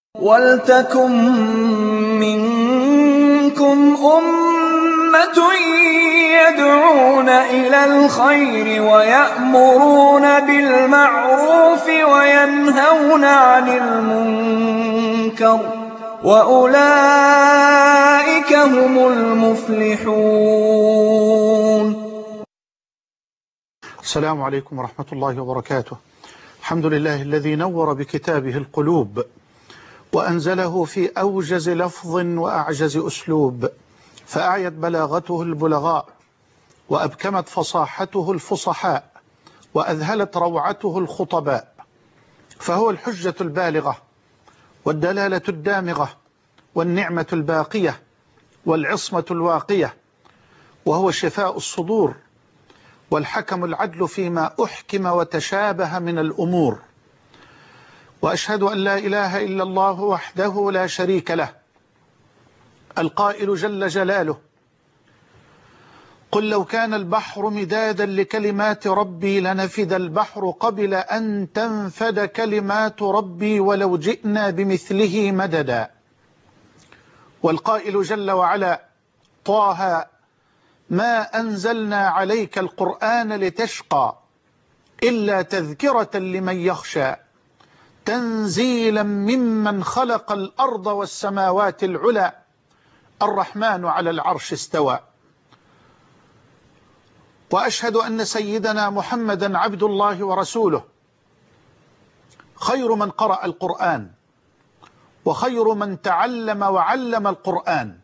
وَلْتَكُن مِّنكُمْ أُمَّةٌ يَدْعُونَ إِلَى الْخَيْرِ وَيَأْمُرُونَ بِالْمَعْرُوفِ وَيَنْهَوْنَ عَنِ الْمُنكَرِ ۚ وَأُولَٰئِكَ هُمُ الْمُفْلِحُونَ. السلام عليكم ورحمة الله وبركاته. الحمد لله الذي نور بكتابه القلوب وأنزله في أوجز لفظ وأعجز أسلوب، فأعيت بلاغته البلغاء وأبكمت فصاحته الفصحاء وأذهلت روعته الخطباء، فهو الحجة البالغة والدلالة الدامغة والنعمة الباقية والعصمة الواقية، وهو شفاء الصدور والحكم العدل فيما أحكم وتشابه من الأمور. وأشهد أن لا إله إلا الله وحده لا شريك له، القائل جل جلاله: قل لو كان البحر مدادا لكلمات ربي لنفد البحر قبل أن تنفد كلمات ربي ولو جئنا بمثله مددا. والقائل جل وعلا: طه ما أنزلنا عليك القرآن لتشقى إلا تذكرة لمن يخشى تنزيلا ممن خلق الأرض والسماوات العلى الرحمن على العرش استوى. وأشهد أن سيدنا محمدا عبد الله ورسوله، خير من قرأ القرآن وخير من تعلم وعلم القرآن،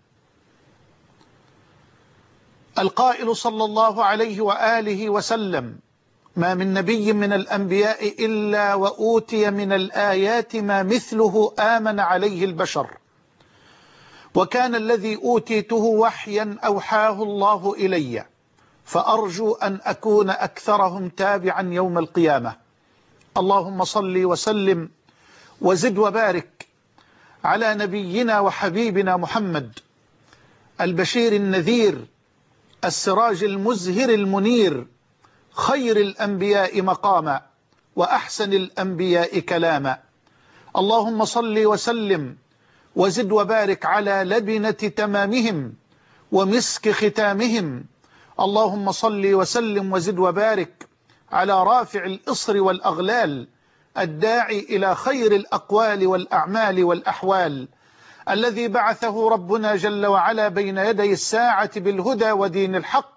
القائل صلى الله عليه وآله وسلم: ما من نبي من الأنبياء إلا وأوتي من الآيات ما مثله آمن عليه البشر، وكان الذي أوتيته وحيا أوحاه الله إلي، فأرجو أن أكون أكثرهم تابعا يوم القيامة. اللهم صل وسلم وزد وبارك على نبينا وحبيبنا محمد، البشير النذير السراج المزهر المنير، خير الأنبياء مقاما وأحسن الأنبياء كلاما. اللهم صل وسلم وزد وبارك على لبنة تمامهم ومسك ختامهم. اللهم صل وسلم وزد وبارك على رافع الإصر والأغلال، الداعي إلى خير الأقوال والأعمال والأحوال، الذي بعثه ربنا جل وعلا بين يدي الساعة بالهدى ودين الحق،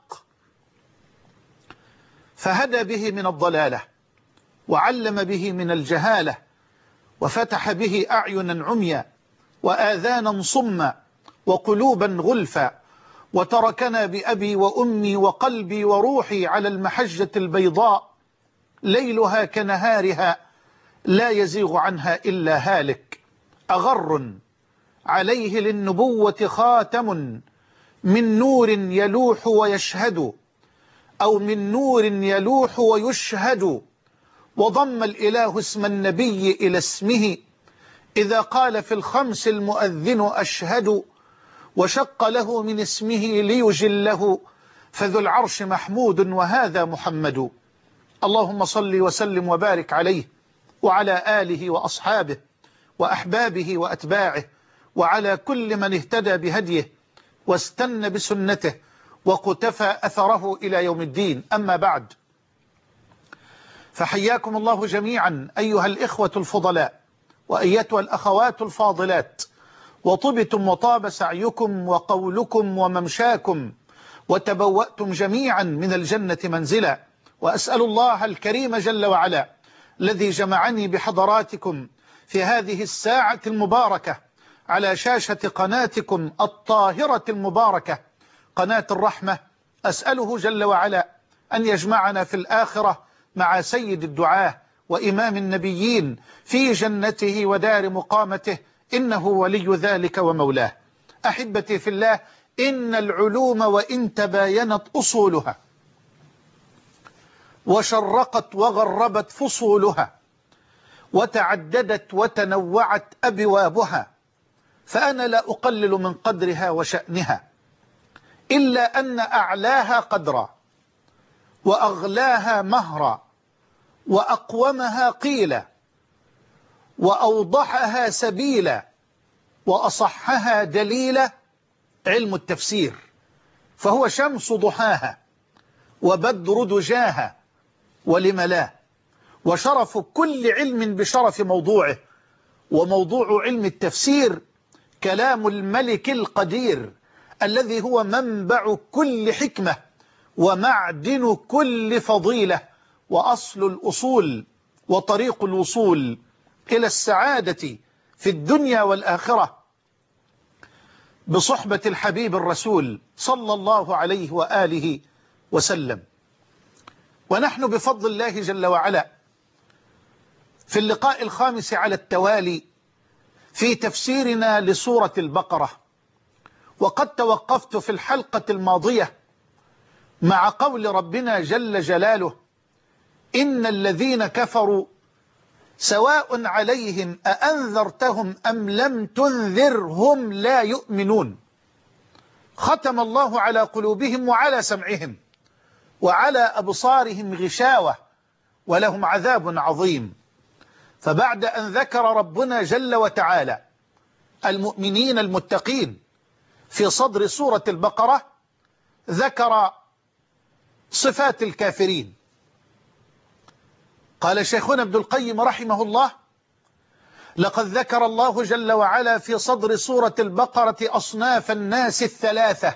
فهدى به من الضلالة وعلم به من الجهالة، وفتح به أعينا عميا وآذانا صما وقلوبا غلفا، وتركنا بأبي وأمي وقلبي وروحي على المحجة البيضاء ليلها كنهارها لا يزيغ عنها إلا هالك، أغر عليه للنبوة خاتم من نور يلوح ويشهد، أو من نور يلوح ويشهد، وضم الإله اسم النبي إلى اسمه إذا قال في الخمس المؤذن أشهد، وشق له من اسمه ليجله، فذو العرش محمود وهذا محمد. اللهم صل وسلم وبارك عليه وعلى آله وأصحابه وأحبابه وأتباعه وعلى كل من اهتدى بهديه واستنى بسنته وقتفى أثره إلى يوم الدين. أما بعد، فحياكم الله جميعا أيها الإخوة الفضلاء وأيتها الأخوات الفاضلات، وطبتم وطاب سعيكم وقولكم وممشاكم، وتبوأتم جميعا من الجنة منزلا. وأسأل الله الكريم جل وعلا الذي جمعني بحضراتكم في هذه الساعة المباركة على شاشة قناتكم الطاهرة المباركة قناة الرحمة، أسأله جل وعلا أن يجمعنا في الآخرة مع سيد الدعاة وإمام النبيين في جنته ودار مقامته، إنه ولي ذلك ومولاه. أحبتي في الله، إن العلوم وإن تباينت أصولها وشرقت وغربت فصولها وتعددت وتنوعت أبوابها، فأنا لا أقلل من قدرها وشأنها، إلا أن أعلاها قدرا وأغلاها مهرا وأقومها قيلا وأوضحها سبيلا وأصحها دليلا علم التفسير، فهو شمس ضحاها وبدر دجاها ولم لا، وشرف كل علم بشرف موضوعه، وموضوع علم التفسير كلام الملك القدير الذي هو منبع كل حكمة ومعدن كل فضيلة وأصل الأصول وطريق الوصول إلى السعادة في الدنيا والآخرة بصحبة الحبيب الرسول صلى الله عليه وآله وسلم. ونحن بفضل الله جل وعلا في اللقاء الخامس على التوالي في تفسيرنا لسورة البقرة، وقد توقفت في الحلقة الماضية مع قول ربنا جل جلاله: إن الذين كفروا سواء عليهم أأنذرتهم أم لم تنذرهم لا يؤمنون، ختم الله على قلوبهم وعلى سمعهم وعلى أبصارهم غشاوة ولهم عذاب عظيم. فبعد أن ذكر ربنا جل وتعالى المؤمنين المتقين في صدر سورة البقرة، ذكر صفات الكافرين. قال شيخنا ابن القيم رحمه الله: لقد ذكر الله جل وعلا في صدر سورة البقرة أصناف الناس الثلاثة: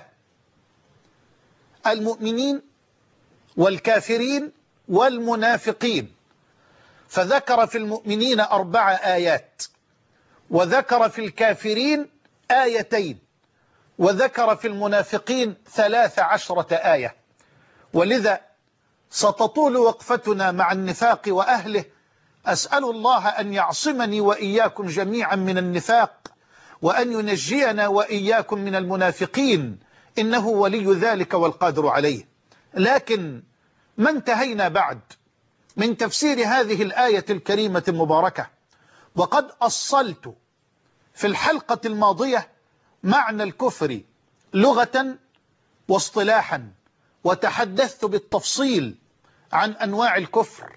المؤمنين والكافرين والمنافقين، فذكر في المؤمنين 4 آيات، وذكر في الكافرين 2 وذكر في المنافقين 13 آية. ولذا ستطول وقفتنا مع النفاق وأهله. أسأل الله أن يعصمني وإياكم جميعا من النفاق، وأن ينجينا وإياكم من المنافقين، إنه ولي ذلك والقادر عليه. لكن ما انتهينا بعد من تفسير هذه الآية الكريمة المباركة، وقد أصلت في الحلقة الماضية معنى الكفر لغة واصطلاحا، وتحدثت بالتفصيل عن أنواع الكفر،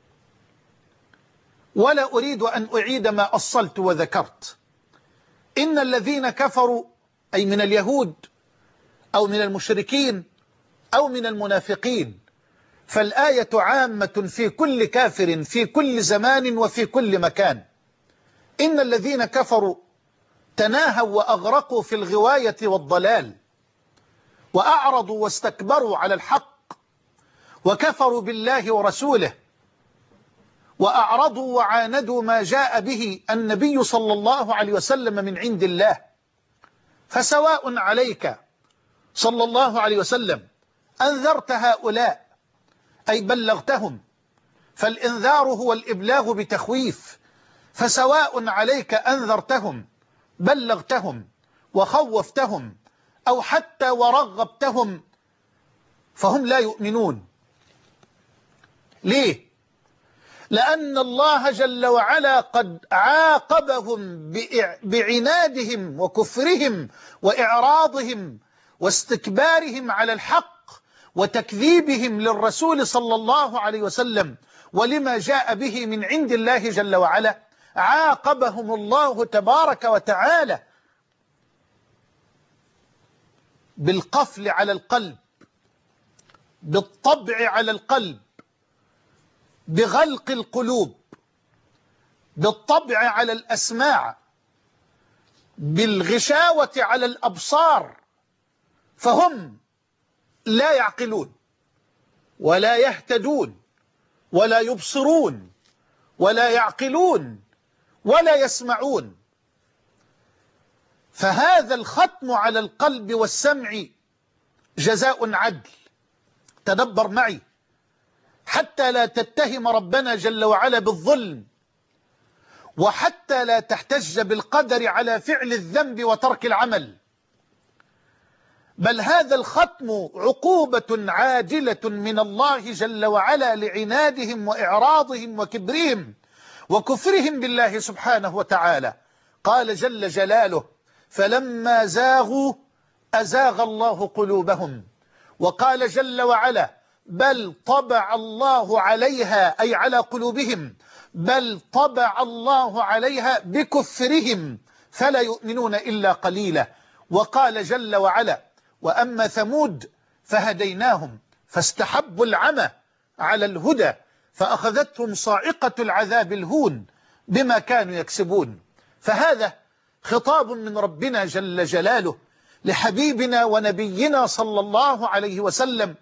ولا أريد أن أعيد ما أصلت وذكرت. إن الذين كفروا أي من اليهود أو من المشركين أو من المنافقين، فالآية عامة في كل كافر في كل زمان وفي كل مكان. إن الذين كفروا تناهوا وأغرقوا في الغواية والضلال، وأعرضوا واستكبروا على الحق، وكفروا بالله ورسوله، وأعرضوا وعاندوا ما جاء به النبي صلى الله عليه وسلم من عند الله. فسواء عليك صلى الله عليه وسلم أنذرت هؤلاء أي بلغتهم، فالإنذار هو الإبلاغ بتخويف، فسواء عليك أنذرتهم بلغتهم وخوفتهم أو حتى ورغبتهم فهم لا يؤمنون. ليه؟ لأن الله جل وعلا قد عاقبهم بعنادهم وكفرهم وإعراضهم واستكبارهم على الحق وتكذيبهم للرسول صلى الله عليه وسلم ولما جاء به من عند الله جل وعلا. عاقبهم الله تبارك وتعالى بالقفل على القلب، بالطبع على القلب، بغلق القلوب، بالطبع على الأسماع، بالغشاوة على الأبصار، فهم لا يعقلون ولا يهتدون ولا يبصرون ولا يعقلون ولا يسمعون. فهذا الختم على القلب والسمع جزاء عدل. تدبر معي حتى لا تتهم ربنا جل وعلا بالظلم، وحتى لا تحتج بالقدر على فعل الذنب وترك العمل، بل هذا الختم عقوبة عاجلة من الله جل وعلا لعنادهم وإعراضهم وكبرهم وكفرهم بالله سبحانه وتعالى. قال جل جلاله: فلما زاغوا أزاغ الله قلوبهم. وقال جل وعلا: بل طبع الله عليها أي على قلوبهم بل طبع الله عليها بكفرهم فلا يؤمنون إلا قليلا. وقال جل وعلا: وأما ثمود فهديناهم فاستحبوا العمى على الهدى فأخذتهم صاعقة العذاب الهون بما كانوا يكسبون. فهذا خطاب من ربنا جل جلاله لحبيبنا ونبينا صلى الله عليه وسلم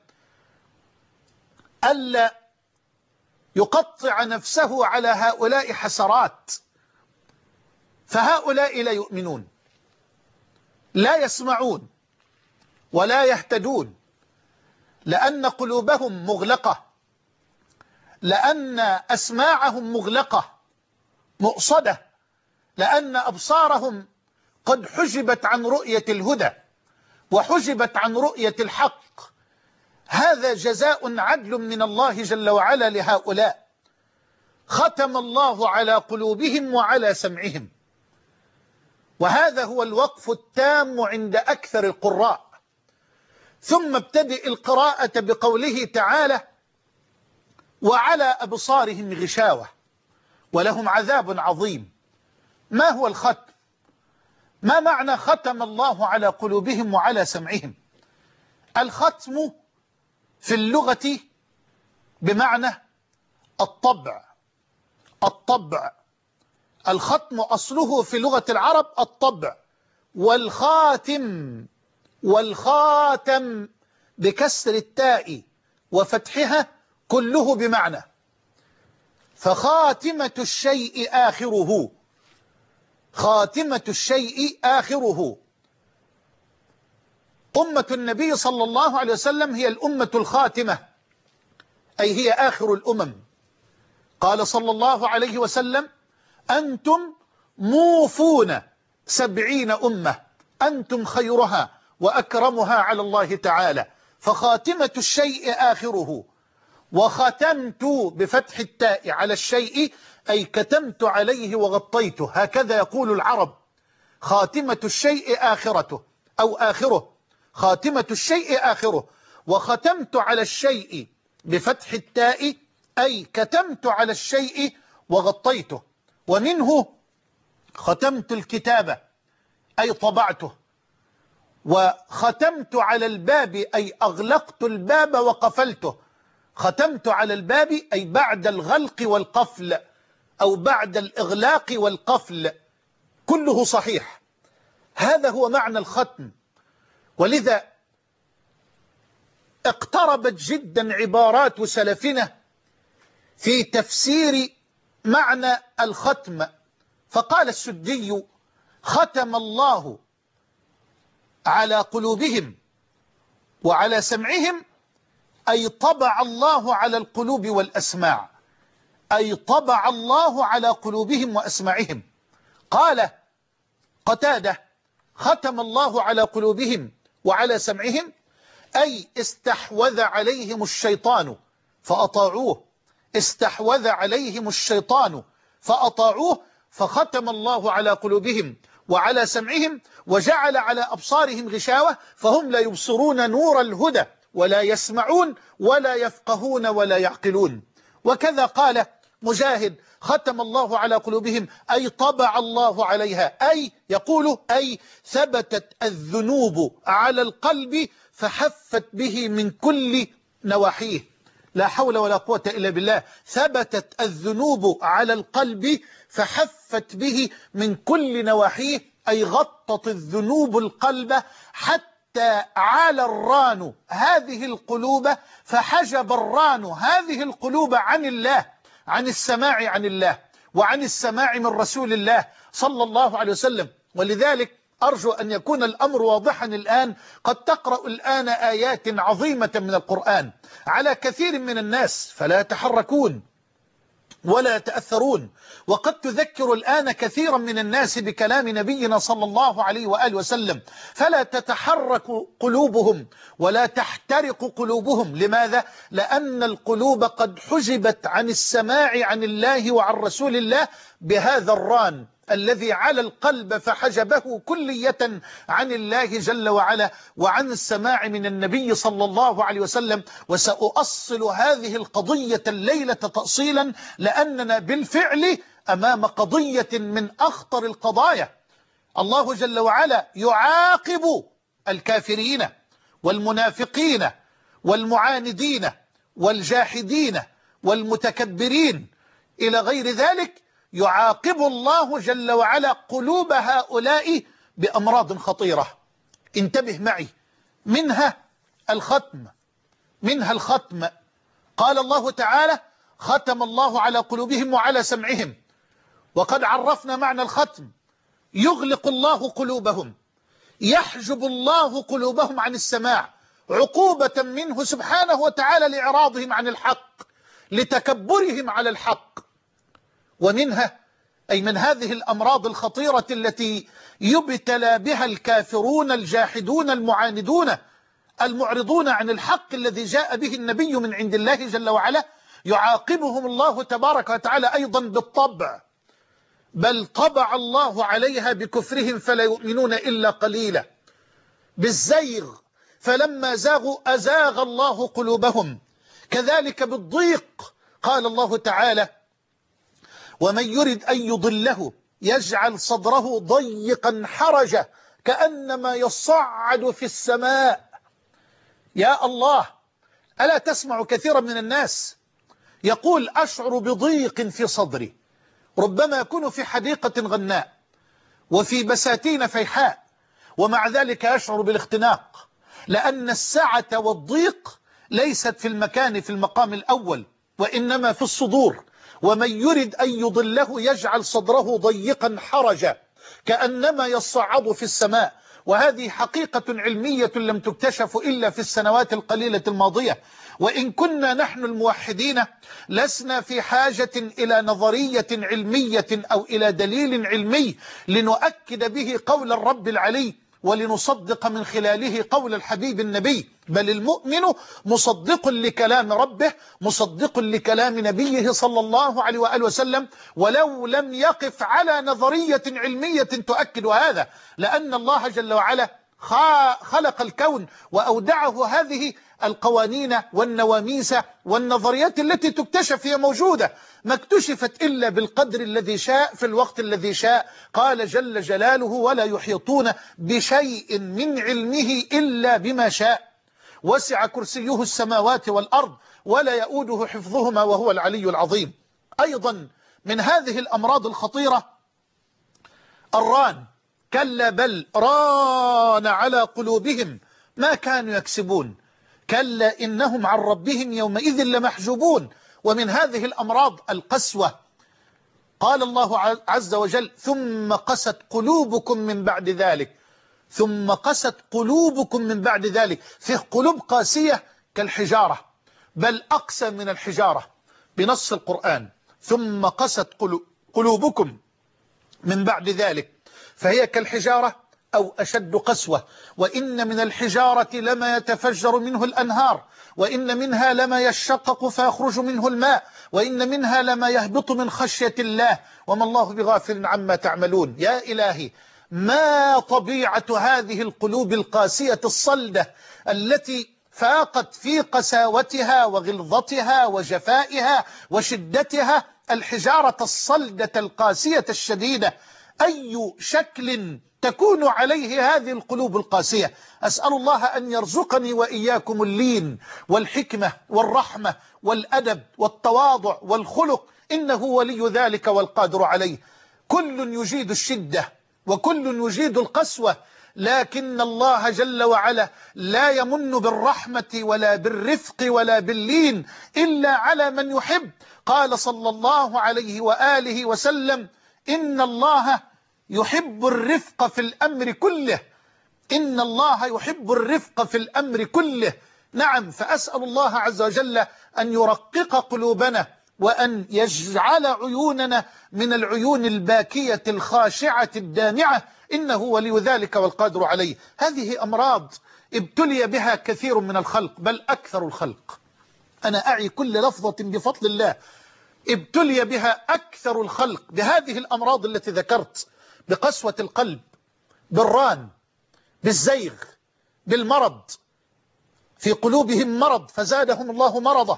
ألا يقطع نفسه على هؤلاء حسرات، فهؤلاء لا يؤمنون، لا يسمعون ولا يهتدون، لأن قلوبهم مغلقة، لأن أسماعهم مغلقة مؤصدة، لأن أبصارهم قد حجبت عن رؤية الهدى وحجبت عن رؤية الحق. هذا جزاء عدل من الله جل وعلا لهؤلاء. ختم الله على قلوبهم وعلى سمعهم، وهذا هو الوقف التام عند أكثر القراء. ثم ابتدئ القراءة بقوله تعالى: وعلى أبصارهم غشاوة ولهم عذاب عظيم. ما هو الختم؟ ما معنى ختم الله على قلوبهم وعلى سمعهم؟ الختم في اللغة بمعنى الطبع. الطبع، الختم أصله في لغة العرب الطبع. والخاتم، والخاتم بكسر التاء وفتحها كله بمعنى. فخاتمة الشيء آخره، خاتمة الشيء آخره. أمة النبي صلى الله عليه وسلم هي الأمة الخاتمة، أي هي آخر الأمم. قال صلى الله عليه وسلم: أنتم موفون 70 أمة، أنتم خيرها وأكرمها على الله تعالى. فخاتمة الشيء آخره. وختمت بفتح التاء على الشيء أي كتمت عليه وغطيته، هكذا يقول العرب: خاتمة الشيء آخرته أو آخره، خاتمة الشيء آخره. وختمت على الشيء بفتح التاء أي كتمت على الشيء وغطيته. ومنه ختمت الكتاب أي طبعته. وختمت على الباب أي أغلقت الباب وقفلته. ختمت على الباب أي بعد الغلق والقفل أو بعد الإغلاق والقفل، كله صحيح. هذا هو معنى الختم. ولذا اقتربت جدا عبارات سلفنا في تفسير معنى الختم. فقال السدي: ختم الله على قلوبهم وعلى سمعهم أي طبع الله على القلوب والأسماع، أي طبع الله على قلوبهم وأسماعهم. قال قتادة: ختم الله على قلوبهم وعلى سمعهم أي استحوذ عليهم الشيطان فأطاعوه، استحوذ عليهم الشيطان فأطاعوه، فختم الله على قلوبهم وعلى سمعهم وجعل على أبصارهم غشاوة فهم لا يبصرون نور الهدى ولا يسمعون ولا يفقهون ولا يعقلون. وكذا قال مجاهد: ختم الله على قلوبهم أي طبع الله عليها، أي يقول أي ثبتت الذنوب على القلب فحفت به من كل نواحيه. لا حول ولا قوة إلا بالله. ثبتت الذنوب على القلب فحفت به من كل نواحيه، أي غطت الذنوب القلب حتى عالى الران هذه القلوب، فحجب الران هذه القلوب عن الله، عن السماع عن الله وعن السماع من رسول الله صلى الله عليه وسلم. ولذلك أرجو أن يكون الأمر واضحا الآن. قد تقرأ الآن آيات عظيمة من القرآن على كثير من الناس فلا يتحركون ولا يتأثرون، وقد تذكر الآن كثيرا من الناس بكلام نبينا صلى الله عليه وآله وسلم فلا تتحرك قلوبهم ولا تحترق قلوبهم. لماذا؟ لأن القلوب قد حجبت عن السماع عن الله وعن رسول الله بهذا الران الذي على القلب فحجبه كلية عن الله جل وعلا وعن السماع من النبي صلى الله عليه وسلم. وسأؤصل هذه القضية الليلة تأصيلا، لأننا بالفعل أمام قضية من أخطر القضايا. الله جل وعلا يعاقب الكافرين والمنافقين والمعاندين والجاحدين والمتكبرين إلى غير ذلك. يعاقب الله جل وعلا قلوب هؤلاء بأمراض خطيرة. انتبه معي، منها الختم. قال الله تعالى: ختم الله على قلوبهم وعلى سمعهم. وقد عرفنا معنى الختم: يغلق الله قلوبهم، يحجب الله قلوبهم عن السماع، عقوبة منه سبحانه وتعالى لإعراضهم عن الحق، لتكبرهم على الحق. ومنها أي من هذه الأمراض الخطيرة التي يبتلى بها الكافرون الجاحدون المعاندون المعرضون عن الحق الذي جاء به النبي من عند الله جل وعلا، يعاقبهم الله تبارك وتعالى أيضا بالطبع، بل طبع الله عليها بكفرهم فلا يؤمنون إلا قليلا، بالزيغ فلما زاغوا أزاغ الله قلوبهم، كذلك بالضيق. قال الله تعالى: ومن يرد أن يضله يجعل صدره ضيقا حرجا كأنما يصعد في السماء. يا الله، ألا تسمع كثيرا من الناس يقول: أشعر بضيق في صدري، ربما يكون في حديقة غناء وفي بساتين فيحاء، ومع ذلك يشعر بالاختناق، لأن السعة والضيق ليست في المكان في المقام الأول، وإنما في الصدور. ومن يرد أن يضله يجعل صدره ضيقا حرجا كأنما يصعد في السماء. وهذه حقيقة علمية لم تكتشف إلا في السنوات القليلة الماضية. وإن كنا نحن الموحدين لسنا في حاجة إلى نظرية علمية أو إلى دليل علمي لنؤكد به قول الرب العلي ولنصدق من خلاله قول الحبيب النبي، بل المؤمن مصدق لكلام ربه، مصدق لكلام نبيه صلى الله عليه وآله وسلم، ولو لم يقف على نظرية علمية تؤكد هذا، لأن الله جل وعلا خلق الكون وأودعه هذه القوانين والنواميس والنظريات التي تكتشف هي موجودة، ما اكتشفت إلا بالقدر الذي شاء في الوقت الذي شاء. قال جل جلاله: ولا يحيطون بشيء من علمه إلا بما شاء، وسع كرسيه السماوات والأرض ولا يؤوده حفظهما وهو العلي العظيم. أيضا من هذه الأمراض الخطيرة الران، كلا بل ران على قلوبهم ما كانوا يكسبون، كلا إنهم عن ربهم يومئذ لمحجوبون. ومن هذه الأمراض القسوة، قال الله عز وجل: ثم قست قلوبكم من بعد ذلك، ثم قست قلوبكم من بعد ذلك. في قلوب قاسية كالحجارة، بل أقسى من الحجارة بنص القرآن: ثم قست قلوبكم من بعد ذلك، فهي كالحجارة أو أشد قسوة. وإن من الحجارة لما يتفجر منه الأنهار، وإن منها لما يشقق فيخرج منه الماء، وإن منها لما يهبط من خشية الله وما الله بغافل عما تعملون. يا إلهي، ما طبيعة هذه القلوب القاسية الصلدة التي فاقت في قساوتها وغلظتها وجفائها وشدتها الحجارة الصلدة القاسية الشديدة. أي شكل تكون عليه هذه القلوب القاسية؟ أسأل الله أن يرزقني وإياكم اللين والحكمة والرحمة والأدب والتواضع والخلق، إنه ولي ذلك والقادر عليه. كل يجيد الشدة وكل يجيد القسوة، لكن الله جل وعلا لا يمن بالرحمة ولا بالرفق ولا باللين إلا على من يحب. قال صلى الله عليه وآله وسلم: إن الله يحب الرفق في الأمر كله، إن الله يحب الرفق في الأمر كله. نعم، فأسأل الله عز وجل أن يرقق قلوبنا وأن يجعل عيوننا من العيون الباكية الخاشعة الدامعة، إنه ولي ذلك والقادر عليه. هذه أمراض ابتلي بها كثير من الخلق، بل أكثر الخلق. أنا أعي كل لفظة بفضل الله ابتلي بها أكثر الخلق بهذه الأمراض التي ذكرت، بقسوة القلب، بالران، بالزيغ، بالمرض، في قلوبهم مرض فزادهم الله مرضه،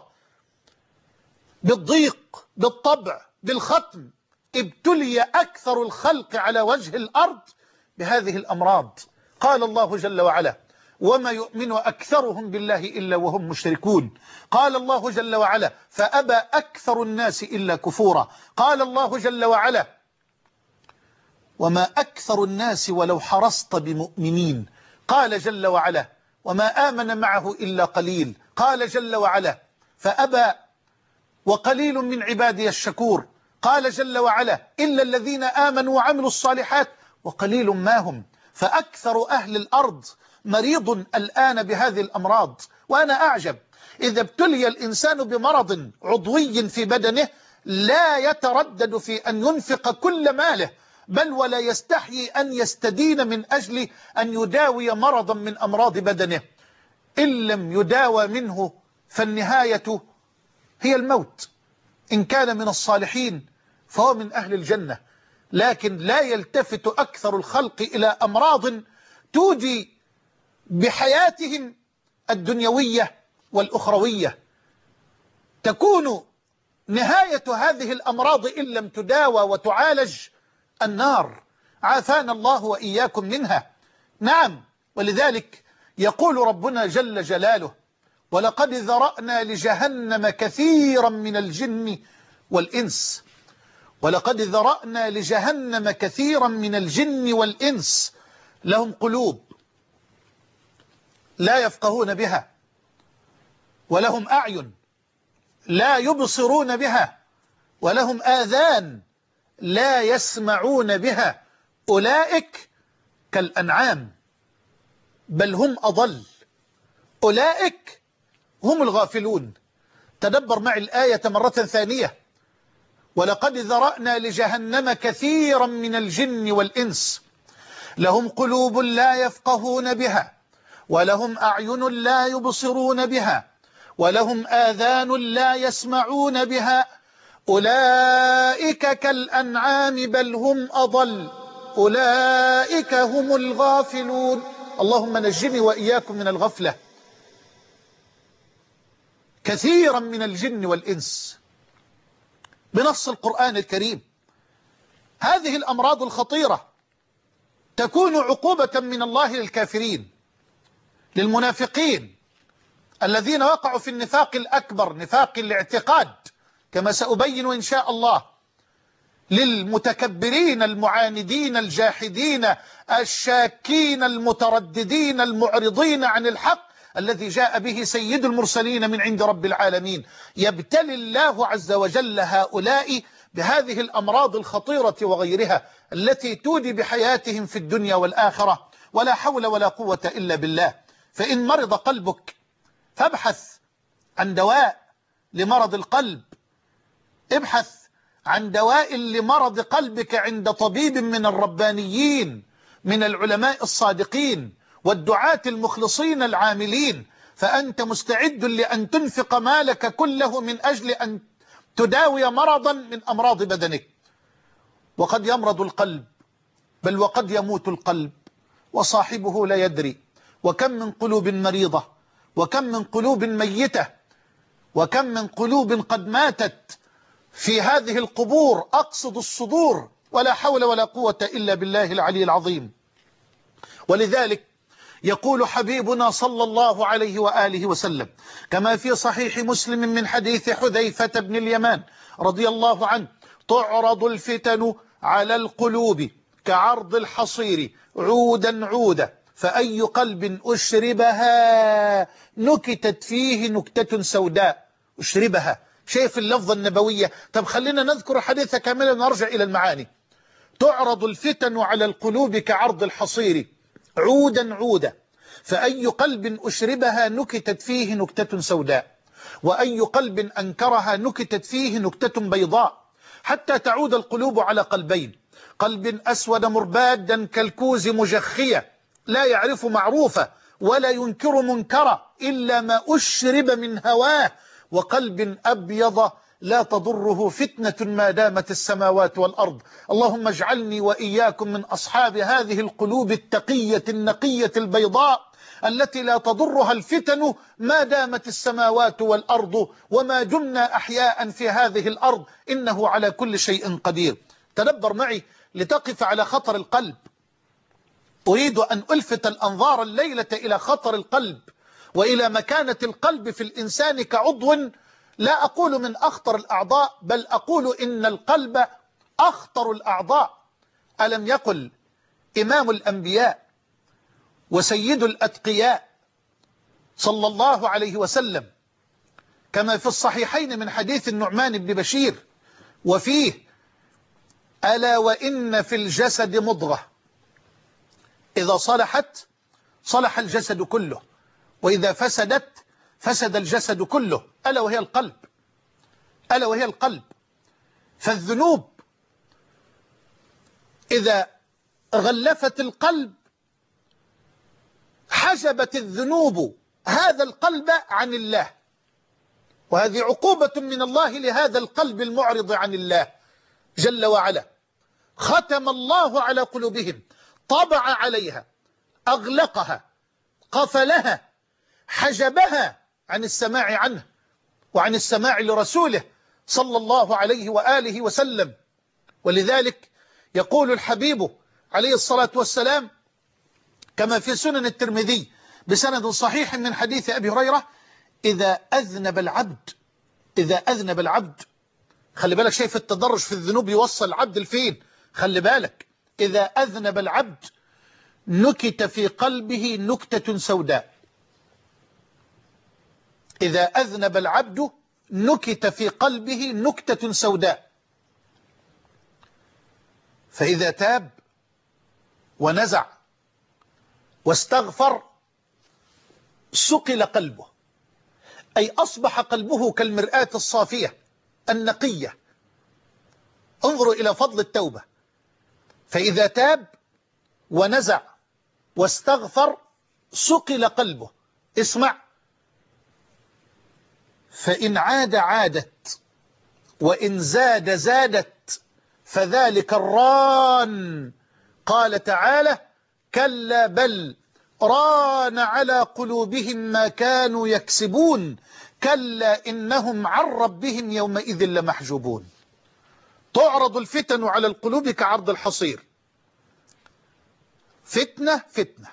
بالضيق، بالطبع، بالختم. ابتلي أكثر الخلق على وجه الأرض بهذه الأمراض. قال الله جل وعلا: وما يؤمن أكثرهم بالله إلا وهم مشركون. قال الله جل وعلا: فأبى أكثر الناس إلا كفورا. قال الله جل وعلا: وما أكثر الناس ولو حرصت بمؤمنين. قال جل وعلا: وما آمن معه إلا قليل. قال جل وعلا: فأبى وقليل من عبادي الشكور. قال جل وعلا: إلا الذين آمنوا وعملوا الصالحات وقليل ما هم. فأكثر أهل الأرض مريض الآن بهذه الأمراض. وأنا أعجب إذا ابتلي الإنسان بمرض عضوي في بدنه لا يتردد في أن ينفق كل ماله، بل ولا يستحيي أن يستدين من أجل أن يداوي مرضا من أمراض بدنه. إن لم يداوى منه فالنهاية هي الموت. إن كان من الصالحين فهو من أهل الجنة، لكن لا يلتفت أكثر الخلق إلى أمراض تودي بحياتهم الدنيوية والأخروية. تكون نهاية هذه الأمراض إن لم تداوى وتعالج النار، عافانا الله وإياكم منها. نعم، ولذلك يقول ربنا جل جلاله: ولقد ذرأنا لجهنم كثيرا من الجن والإنس. ولقد ذرأنا لجهنم كثيرا من الجن والإنس لهم قلوب لا يفقهون بها، ولهم أعين لا يبصرون بها، ولهم آذان لا يسمعون بها، أولئك كالأنعام بل هم أضل، أولئك هم الغافلون. تدبر معي الآية مرة ثانية: ولقد ذرأنا لجهنم كثيرا من الجن والإنس لهم قلوب لا يفقهون بها، ولهم أعين لا يبصرون بها، ولهم آذان لا يسمعون بها، أولئك كالأنعام بل هم أضل، أولئك هم الغافلون. اللهم نجني وإياكم من الغفلة. كثيرا من الجن والإنس بنص القرآن الكريم. هذه الأمراض الخطيرة تكون عقوبة من الله للكافرين، للمنافقين الذين وقعوا في النفاق الأكبر، نفاق الاعتقاد كما سأبين إن شاء الله، للمتكبرين المعاندين الجاحدين الشاكين المترددين المعرضين عن الحق الذي جاء به سيد المرسلين من عند رب العالمين. يبتلي الله عز وجل هؤلاء بهذه الأمراض الخطيرة وغيرها التي تودي بحياتهم في الدنيا والآخرة، ولا حول ولا قوة إلا بالله. فإن مرض قلبك فابحث عن دواء لمرض القلب، ابحث عن دواء لمرض قلبك عند طبيب من الربانيين، من العلماء الصادقين والدعاة المخلصين العاملين، فأنت مستعد لأن تنفق مالك كله من أجل أن تداوي مرضا من أمراض بدنك. وقد يمرض القلب، بل وقد يموت القلب وصاحبه لا يدري. وكم من قلوب مريضة، وكم من قلوب ميتة، وكم من قلوب قد ماتت في هذه القبور، أقصد الصدور، ولا حول ولا قوة إلا بالله العلي العظيم. ولذلك يقول حبيبنا صلى الله عليه وآله وسلم كما في صحيح مسلم من حديث حذيفة بن اليمان رضي الله عنه: تعرض الفتن على القلوب كعرض الحصير عودا عودا، فأي قلب أشربها نكتت فيه نكتة سوداء. أشربها، شايف اللفظة النبوية؟ طب خلينا نذكر حديث كاملا ونرجع إلى المعاني. تعرض الفتن على القلوب كعرض الحصير عودا عودا، فأي قلب أشربها نكتت فيه نكتة سوداء، وأي قلب أنكرها نكتت فيه نكتة بيضاء، حتى تعود القلوب على قلبين: قلب أسود مربادا كالكوز مجخية لا يعرف معروفة ولا ينكر منكرا إلا ما أشرب من هواه، وقلب أبيض لا تضره فتنة ما دامت السماوات والأرض. اللهم اجعلني وإياكم من أصحاب هذه القلوب التقية النقية البيضاء التي لا تضرها الفتن ما دامت السماوات والأرض وما دمنا أحياء في هذه الأرض، إنه على كل شيء قدير. تدبر معي لتقف على خطر القلب. أريد أن ألفت الأنظار الليلة إلى خطر القلب وإلى مكانة القلب في الإنسان كعضو، لا أقول من أخطر الأعضاء، بل أقول إن القلب أخطر الأعضاء. ألم يقل إمام الأنبياء وسيد الأتقياء صلى الله عليه وسلم كما في الصحيحين من حديث النعمان بن بشير وفيه: ألا وإن في الجسد مضغة إذا صلحت صلح الجسد كله، وإذا فسدت فسد الجسد كله، ألا وهي القلب. ألا وهي القلب. فالذنوب إذا غلفت القلب حجبت الذنوب هذا القلب عن الله، وهذه عقوبة من الله لهذا القلب المعرض عن الله جل وعلا. ختم الله على قلوبهم، طبع عليها، أغلقها، قفلها، حجبها عن السماع عنه وعن السماع لرسوله صلى الله عليه وآله وسلم. ولذلك يقول الحبيب عليه الصلاة والسلام كما في سنن الترمذي بسند صحيح من حديث أبي هريرة: إذا أذنب العبد، خلي بالك، شايف التدرج في الذنوب يوصل العبد لفين؟ خلي بالك، إذا أذنب العبد نكت في قلبه نكتة سوداء. إذا أذنب العبد نكت في قلبه نكتة سوداء، فإذا تاب ونزع واستغفر سقل قلبه، أي أصبح قلبه كالمرآة الصافية النقية. انظروا إلى فضل التوبة. فإذا تاب ونزع واستغفر سقل قلبه. اسمع: فإن عاد عادت وإن زاد زادت فذلك الران. قال تعالى: كلا بل ران على قلوبهم ما كانوا يكسبون كلا إنهم عن ربهم يومئذ لمحجوبون. تعرض الفتن على القلوب كعرض الحصير. فتنة فتنة،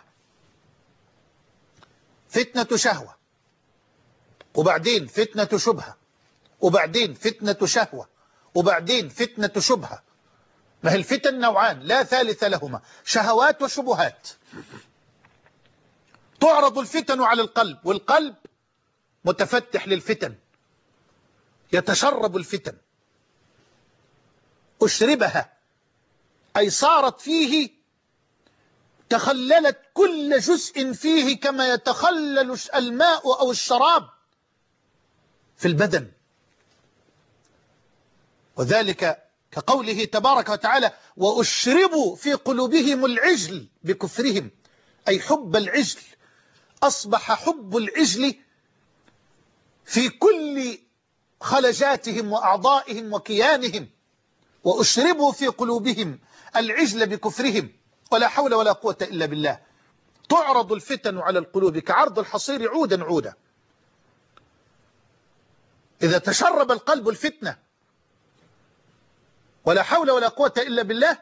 فتنة شهوة، وبعدين فتنة شبهة، وبعدين فتنة شهوة، وبعدين فتنة شبهة. ما هي الفتن نوعان لا ثالث لهما: شهوات وشبهات. تعرض الفتن على القلب، والقلب متفتح للفتن، يتشرب الفتن، أشربها، أي صارت فيه، تخللت كل جزء فيه كما يتخلل الماء أو الشراب في البدن. وذلك كقوله تبارك وتعالى: وأشربوا في قلوبهم العجل بكفرهم، أي حب العجل. أصبح حب العجل في كل خلجاتهم وأعضائهم وكيانهم. وأشربوا في قلوبهم العجل بكفرهم، ولا حول ولا قوة إلا بالله. تعرض الفتن على القلوب كعرض الحصير عودا عودا. إذا تشرب القلب الفتنة، ولا حول ولا قوة إلا بالله،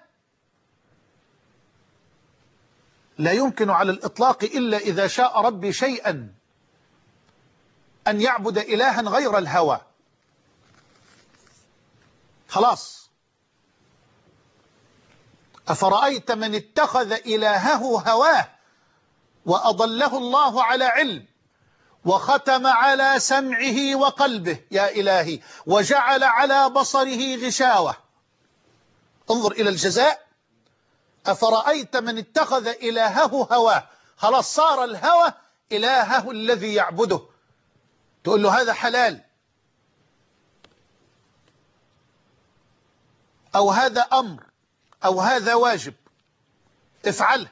لا يمكن على الإطلاق إلا إذا شاء ربي شيئا أن يعبد إلها غير الهوى. خلاص. أفرأيت من اتخذ إلهه هواه وأضله الله على علم وختم على سمعه وقلبه، يا إلهي، وجعل على بصره غشاوة. انظر إلى الجزاء. أفرأيت من اتخذ إلهه هواه، خلاص صار الهوى إلهه الذي يعبده. تقول له هذا حلال، أو هذا أمر، أو هذا واجب افعله،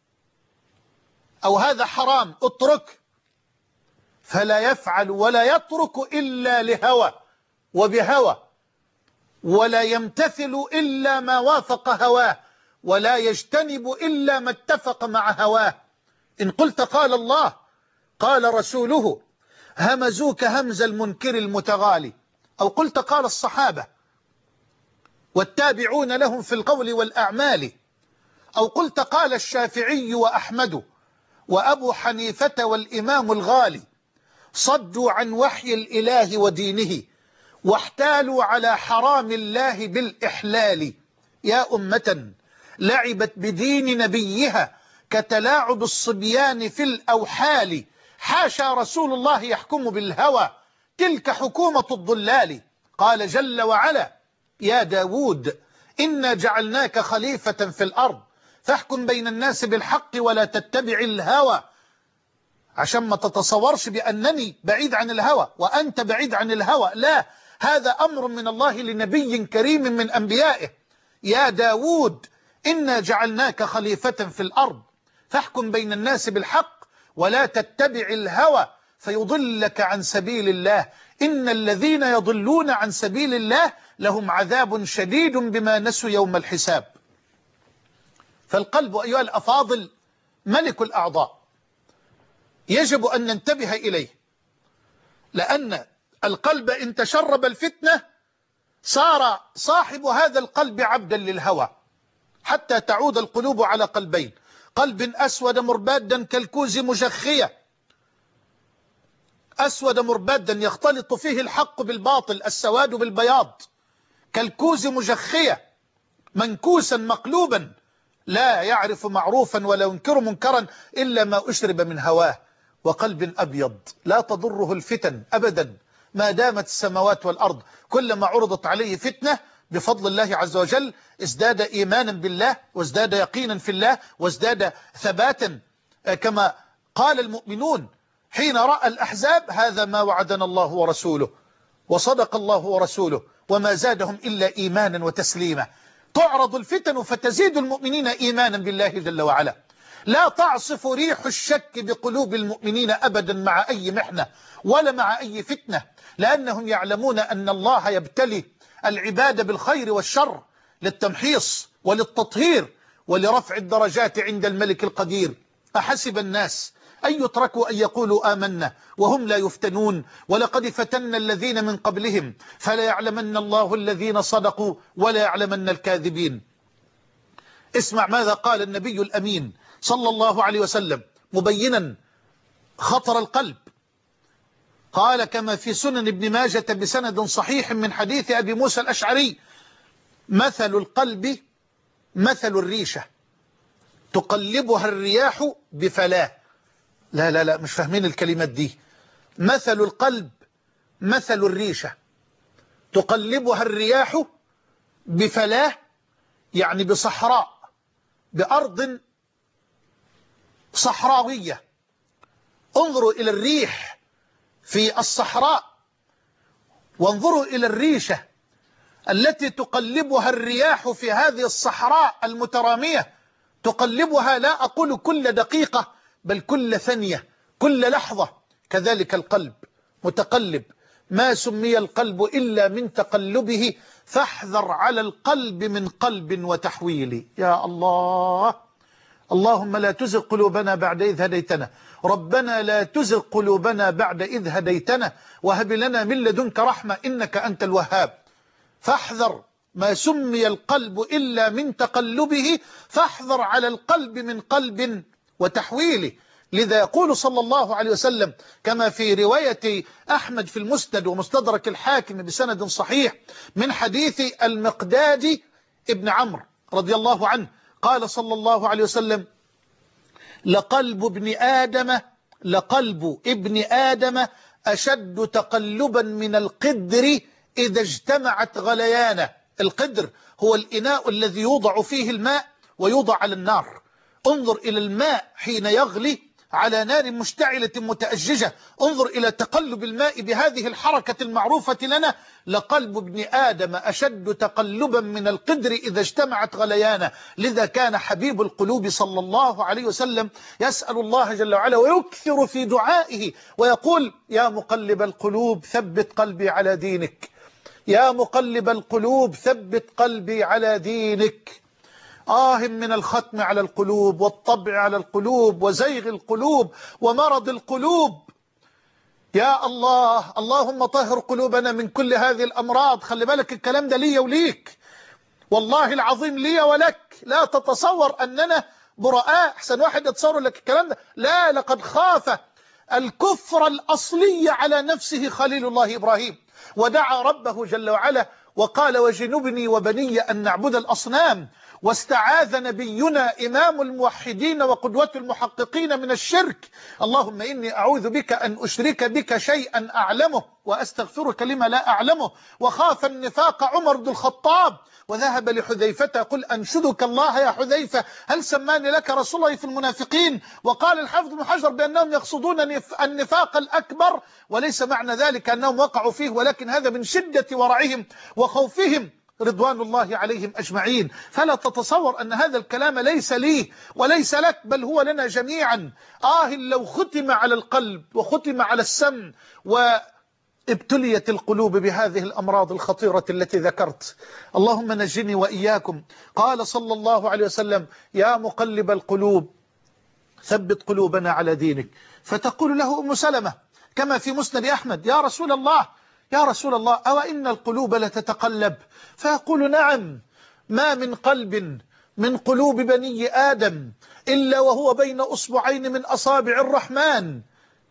أو هذا حرام اترك، فلا يفعل ولا يترك إلا لهوى. وبهوى، ولا يمتثل إلا ما وافق هواه، ولا يجتنب إلا ما اتفق مع هواه. إن قلت قال الله قال رسوله همزوك همز المنكر المتغالي، أو قلت قال الصحابة والتابعون لهم في القول والأعمال، أو قلت قال الشافعي وأحمد وأبو حنيفة والإمام الغالي، صدوا عن وحي الإله ودينه واحتالوا على حرام الله بالإحلال. يا أمة لعبت بدين نبيها كتلاعب الصبيان في الأوحال، حاشا رسول الله يحكم بالهوى، تلك حكومة الضلال. قال جل وعلا يا داود إنا جعلناك خليفة في الأرض فاحكم بين الناس بالحق ولا تتبع الهوى. عشان ما تتصورش بأنني بعيد عن الهوى وأنت بعيد عن الهوى، لا، هذا أمر من الله لنبي كريم من أنبيائه. يا داود إنا جعلناك خليفة في الأرض فاحكم بين الناس بالحق ولا تتبع الهوى فيضلك عن سبيل الله، إن الذين يضلون عن سبيل الله لهم عذاب شديد بما نسوا يوم الحساب. فالقلب أيها الأفاضل ملك الأعضاء، يجب أن ننتبه إليه، لأن القلب إن تشرب الفتنة صار صاحب هذا القلب عبدا للهوى، حتى تعود القلوب على قلبين: قلب أسود مربادا كالكوز مجخية، أسود مربادا يختلط فيه الحق بالباطل، السواد بالبياض، كالكوز مجخية منكوسا مقلوبا لا يعرف معروفا ولا ينكر منكرا إلا ما أشرب من هواه. وقلب أبيض لا تضره الفتن أبدا ما دامت السماوات والأرض، كلما عرضت عليه فتنة بفضل الله عز وجل ازداد إيمانا بالله وازداد يقينا في الله وازداد ثباتا، كما قال المؤمنون حين رأى الأحزاب هذا ما وعدنا الله ورسوله وصدق الله ورسوله وما زادهم إلا إيمانا وتسليما. تعرض الفتن فتزيد المؤمنين إيمانا بالله جل وعلا. لا تعصف ريح الشك بقلوب المؤمنين أبدا مع أي محنة ولا مع أي فتنة، لأنهم يعلمون أن الله يبتلي العباد بالخير والشر للتمحيص وللتطهير ولرفع الدرجات عند الملك القدير. أحسب الناس أن يتركوا أن يقولوا آمنا وهم لا يفتنون، ولقد فتنا الذين من قبلهم فلا يعلمن الله الذين صدقوا ولا يعلمن الكاذبين. اسمع ماذا قال النبي الأمين صلى الله عليه وسلم مبينا خطر القلب. قال كما في سنن ابن ماجة بسند صحيح من حديث أبي موسى الأشعري: مثل القلب مثل الريشة تقلبها الرياح بفلاه. لا لا لا، مش فاهمين الكلمات دي. مثل القلب مثل الريشة تقلبها الرياح بفلاه، يعني بصحراء، بأرض صحراوية. انظروا إلى الريح في الصحراء وانظروا إلى الريشة التي تقلبها الرياح في هذه الصحراء المترامية، تقلبها لا أقول كل دقيقة بل كل ثانية كل لحظة. كذلك القلب متقلب، ما سمي القلب إلا من تقلبه، فاحذر على القلب من قلب وتحويل. يا الله، اللهم لا تزغ قلوبنا بعد إذ هديتنا، ربنا لا تزغ قلوبنا بعد إذ هديتنا وهب لنا من لدنك رحمة إنك أنت الوهاب. فاحذر ما سمي القلب إلا من تقلبه، فاحذر على القلب من قلب وتحويله. لذا يقول صلى الله عليه وسلم كما في رواية أحمد في المسند ومستدرك الحاكم بسند صحيح من حديث المقداد ابن عمرو رضي الله عنه، قال صلى الله عليه وسلم: لقلب ابن آدم أشد تقلبا من القدر إذا اجتمعت غليانه. القدر هو الإناء الذي يوضع فيه الماء ويوضع على النار. انظر إلى الماء حين يغلي على نار مشتعلة متأججة، انظر إلى تقلب الماء بهذه الحركة المعروفة لنا. لقلب ابن آدم أشد تقلبا من القدر إذا اجتمعت غليانه. لذا كان حبيب القلوب صلى الله عليه وسلم يسأل الله جل وعلا ويكثر في دعائه ويقول: يا مقلب القلوب ثبت قلبي على دينك. يا مقلب القلوب ثبت قلبي على دينك. من الختم على القلوب والطبع على القلوب وزيغ القلوب ومرض القلوب. يا الله، اللهم طهر قلوبنا من كل هذه الأمراض. خلي بالك الكلام ده لي وليك، والله العظيم لي ولك. لا تتصور أننا براء، أحسن واحد يتصور لك الكلام ده. لا، لقد خاف الكفر الأصلي على نفسه خليل الله إبراهيم، ودعا ربه جل وعلا وقال وجنبني وبني أن نعبد الأصنام. واستعاذ نبينا إمام الموحدين وقدوة المحققين من الشرك: اللهم إني أعوذ بك أن أشرك بك شيئا أعلمه وأستغفرك لما لا أعلمه. وخاف النفاق عمر بن الخطاب وذهب لحذيفة: قل أنشدك الله يا حذيفة هل سماني لك رسول الله في المنافقين. وقال الحافظ بن حجر بأنهم يقصدون النفاق الأكبر، وليس معنى ذلك أنهم وقعوا فيه، ولكن هذا من شدة ورعهم وخوفهم رضوان الله عليهم أجمعين. فلا تتصور أن هذا الكلام ليس لي وليس لك، بل هو لنا جميعا. لو ختم على القلب وختم على السمع وابتليت القلوب بهذه الأمراض الخطيرة التي ذكرت. اللهم نجني وإياكم. قال صلى الله عليه وسلم: يا مقلب القلوب ثبت قلوبنا على دينك. فتقول له أم سلمة كما في مسند أحمد: يا رسول الله، يا رسول الله، أو إن القلوب لتتقلب؟ فيقول: نعم، ما من قلب من قلوب بني آدم إلا وهو بين أصبعين من أصابع الرحمن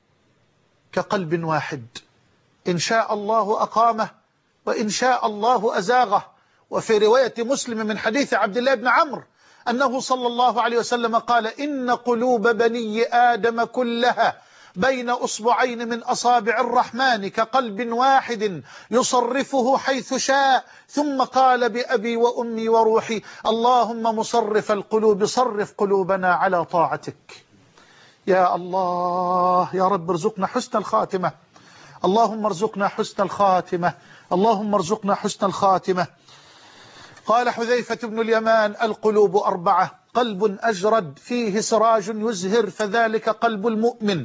كقلب واحد، إن شاء الله أقامه وإن شاء الله أزاغه. وفي رواية مسلم من حديث عبد الله بن عمرو أنه صلى الله عليه وسلم قال: إن قلوب بني آدم كلها بين أصبعين من أصابع الرحمن كقلب واحد يصرفه حيث شاء. ثم قال: بأبي وأمي وروحي، اللهم مصرف القلوب صرف قلوبنا على طاعتك. يا الله، يا رب ارزقنا حسن الخاتمة. اللهم ارزقنا حسن الخاتمة، اللهم ارزقنا حسن الخاتمة. قال حذيفة بن اليمان: القلوب أربعة: قلب أجرد فيه سراج يزهر فذلك قلب المؤمن،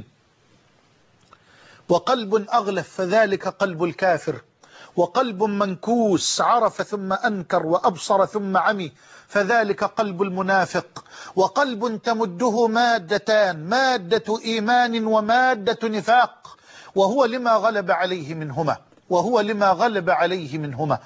وقلب أغلف فذلك قلب الكافر، وقلب منكوس عرف ثم أنكر وأبصر ثم عمي فذلك قلب المنافق، وقلب تمده مادتان: مادة إيمان ومادة نفاق، وهو لما غلب عليه منهما، وهو لما غلب عليه منهما.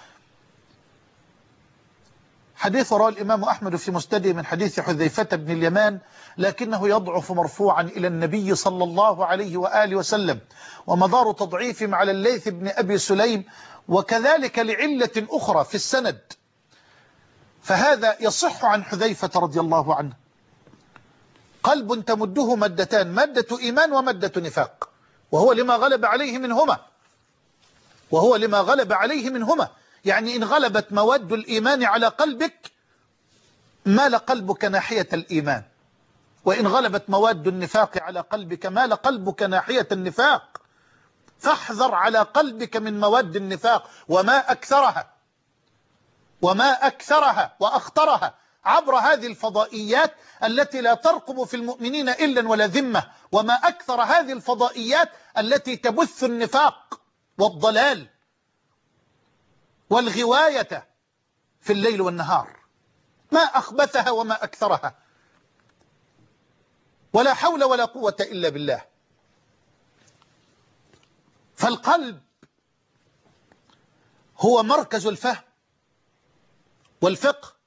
حديث رواه الإمام أحمد في مسنده من حديث حذيفة بن اليمان، لكنه يضعف مرفوعا إلى النبي صلى الله عليه وآله وسلم، ومدار تضعيف على الليث بن أبي سليم، وكذلك لعلة أخرى في السند. فهذا يصح عن حذيفة رضي الله عنه: قلب تمده مادتان: مادة إيمان ومادة نفاق، وهو لما غلب عليه منهما، وهو لما غلب عليه منهما. يعني إن غلبت مواد الإيمان على قلبك مال قلبك ناحية الإيمان، وإن غلبت مواد النفاق على قلبك مال قلبك ناحية النفاق. فاحذر على قلبك من مواد النفاق، وما أكثرها وما أكثرها وأخطرها عبر هذه الفضائيات التي لا ترقب في المؤمنين إلا ولا ذمة، وما أكثر هذه الفضائيات التي تبث النفاق والضلال والغواية في الليل والنهار. ما أخبثها وما أكثرها، ولا حول ولا قوة إلا بالله. فالقلب هو مركز الفهم والفقه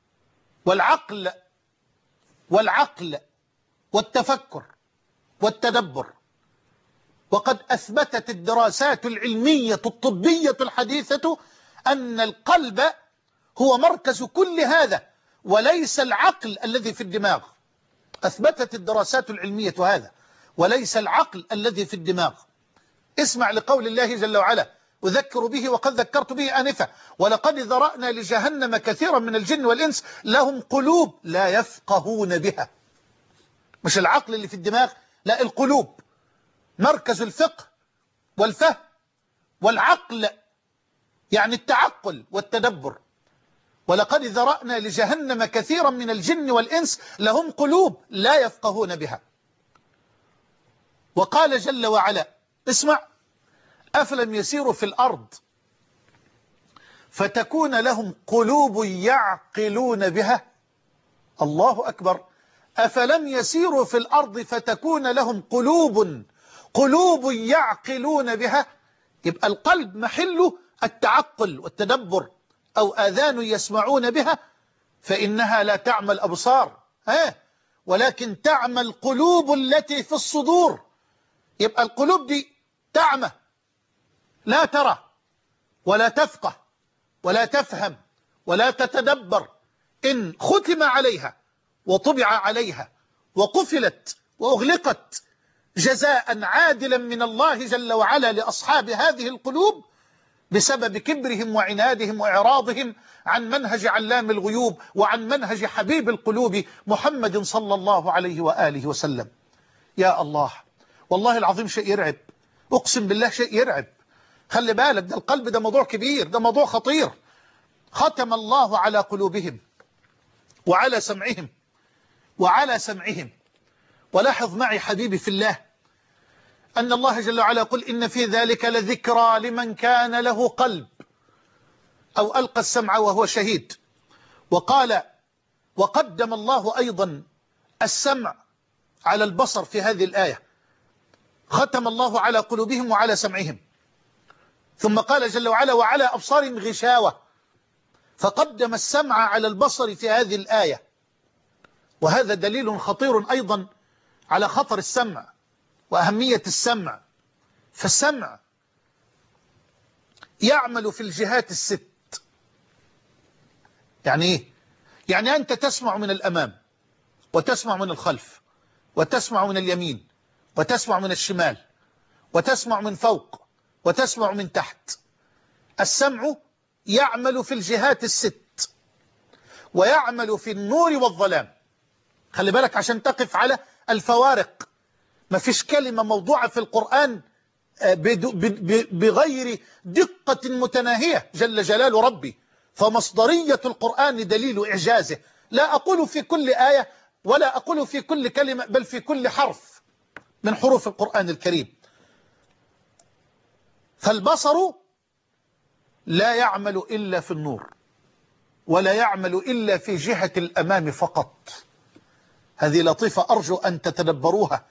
والعقل والتفكر والتدبر. وقد أثبتت الدراسات العلمية الطبية الحديثة أن القلب هو مركز كل هذا، وليس العقل الذي في الدماغ. أثبتت الدراسات العلمية هذا، وليس العقل الذي في الدماغ. اسمع لقول الله جل وعلا: أذكر به وقد ذكرت به آنفا: ولقد ذرأنا لجهنم كثيرا من الجن والإنس لهم قلوب لا يفقهون بها. مش العقل اللي في الدماغ، لا، القلوب مركز الفقه والفهم والعقل، يعني التعقل والتدبر. ولقد ذرأنا لجهنم كثيرا من الجن والإنس لهم قلوب لا يفقهون بها. وقال جل وعلا: اسمع: أفلم يسيروا في الأرض فتكون لهم قلوب يعقلون بها. الله أكبر. أفلم يسيروا في الأرض فتكون لهم قلوب يعقلون بها. يبقى القلب محله التعقل والتدبر، أو آذان يسمعون بها، فإنها لا تعمى الأبصار ولكن تعمى القلوب التي في الصدور. يبقى القلوب دي تعمى، لا ترى ولا تفقه ولا تفهم ولا تتدبر. إن ختم عليها وطبع عليها وقفلت وأغلقت جزاء عادلا من الله جل وعلا لأصحاب هذه القلوب بسبب كبرهم وعنادهم وإعراضهم عن منهج علام الغيوب وعن منهج حبيب القلوب محمد صلى الله عليه وآله وسلم. يا الله، والله العظيم شيء يرعب، أقسم بالله شيء يرعب. خلي بالك، ده القلب ده موضوع كبير، ده موضوع خطير. ختم الله على قلوبهم وعلى سمعهم. ولاحظ معي حبيبي في الله أن الله جل وعلا يقول إن في ذلك لذكرى لمن كان له قلب أو ألقى السمع وهو شهيد. وقال وقدم الله أيضا السمع على البصر في هذه الآية. ختم الله على قلوبهم وعلى سمعهم، ثم قال جل وعلا وعلى أبصار غشاوة، فقدم السمع على البصر في هذه الآية. وهذا دليل خطير أيضا على خطر السمع وأهمية السمع. فالسمع يعمل في الجهات الست. يعني إيه؟ يعني أنت تسمع من الأمام، وتسمع من الخلف، وتسمع من اليمين، وتسمع من الشمال، وتسمع من فوق، وتسمع من تحت. السمع يعمل في الجهات الست، ويعمل في النور والظلام. خلي بالك عشان تقف على الفوارق. ما فيش كلمة موضوعة في القرآن بغير دقة متناهية جل جلال ربي. فمصدرية القرآن دليل إعجازه. لا أقول في كل آية ولا أقول في كل كلمة، بل في كل حرف من حروف القرآن الكريم. فالبصر لا يعمل إلا في النور، ولا يعمل إلا في جهة الأمام فقط. هذه لطيفة أرجو أن تتدبروها.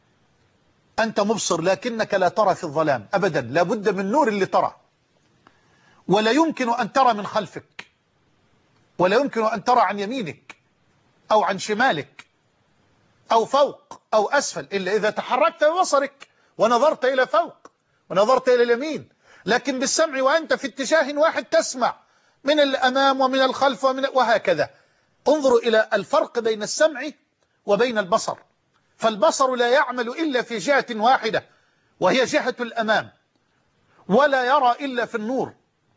أنت مبصر لكنك لا ترى في الظلام أبدا، لا بد من نور اللي ترى. ولا يمكن أن ترى من خلفك، ولا يمكن أن ترى عن يمينك أو عن شمالك أو فوق أو أسفل، إلا إذا تحركت ببصرك ونظرت إلى فوق ونظرت إلى اليمين. لكن بالسمع وأنت في اتجاه واحد تسمع من الأمام ومن الخلف وهكذا. انظروا إلى الفرق بين السمع وبين البصر. فالبصر لا يعمل إلا في جهة واحدة وهي جهة الأمام، ولا يرى إلا في النور.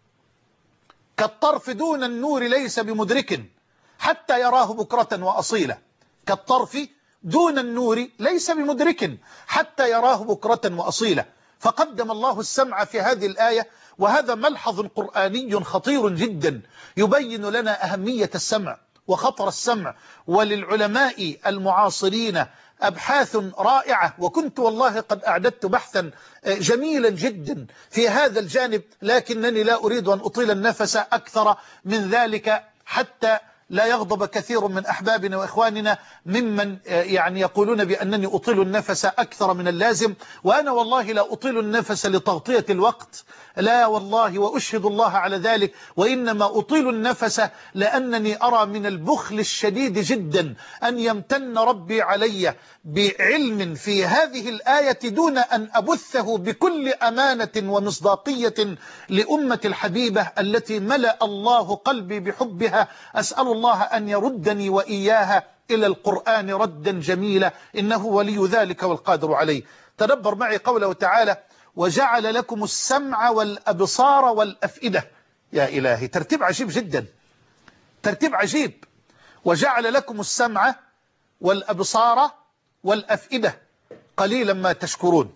كالطرف دون النور ليس بمدرك حتى يراه بكرة وأصيلا. كالطرف دون النور ليس بمدرك حتى يراه بكرة وأصيلا. فقدم الله السمع في هذه الآية، وهذا ملحظ قرآني خطير جدا يبين لنا أهمية السمع وخطر السمع. وللعلماء المعاصرين أبحاث رائعة، وكنت والله قد أعددت بحثا جميلا جدا في هذا الجانب، لكنني لا أريد أن أطيل النفس أكثر من ذلك حتى لا يغضب كثير من أحبابنا وإخواننا ممن يعني يقولون بأنني أطيل النفس أكثر من اللازم. وأنا والله لا أطيل النفس لتغطية الوقت، لا والله، وأشهد الله على ذلك. وإنما أطيل النفس لأنني أرى من البخل الشديد جدا أن يمتن ربي علي بعلم في هذه الآية دون أن أبثه بكل أمانة ومصداقية لأمة الحبيبة التي ملأ الله قلبي بحبها. أسأل الله أن يردني وإياها إلى القرآن ردا جميلا، إنه ولي ذلك والقادر عليه. تدبر معي قوله تعالى وجعل لكم السمع والأبصار والأفئدة. يا إلهي، ترتيب عجيب جدا، ترتيب عجيب. وجعل لكم السمع والأبصار والأفئدة قليلا ما تشكرون.